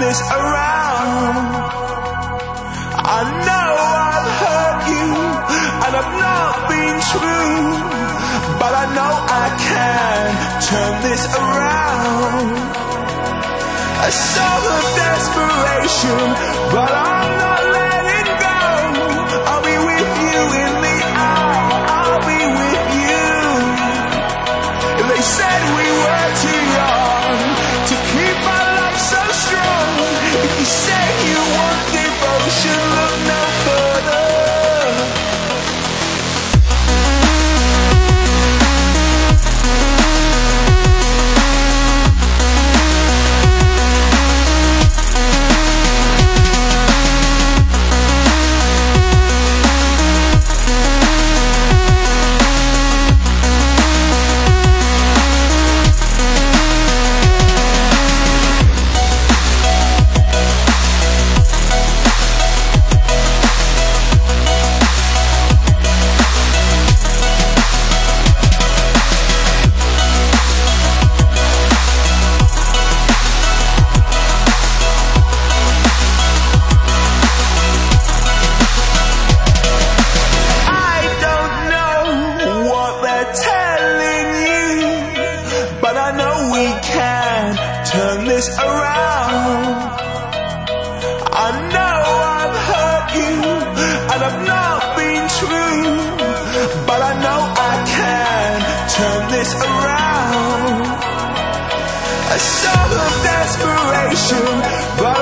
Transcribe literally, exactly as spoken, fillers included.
this around. I know I've hurt you, and I've not been true, but I know I can turn this around. A song of desperation, but I'm not letting go. I'll be with you in the hour, I'll be with you. They said we were too young to keep our love so strong. If you say you want devotion, look no further. Turn this around. I know I've hurt you, and I've not been true, but I know I can turn this around. A song of desperation, but